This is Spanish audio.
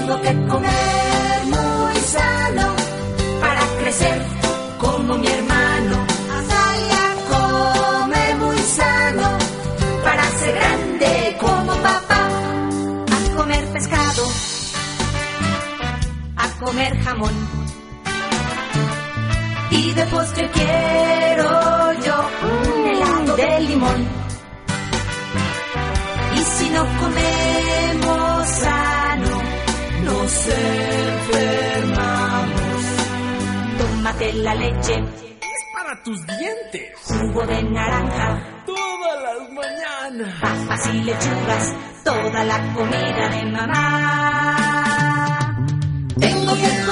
Tengo que comer muy sano para crecer como mi hermano. Natalia come muy sano para ser grande como papá. A comer pescado, a comer jamón, y de postre quiero yo un helado de limón. Y si no comemos sano, nos enfermamos. Tómate la leche, es para tus dientes. Jugo de naranja, todas las mañanas. Papas y lechugas, toda la comida de mamá. Tengo que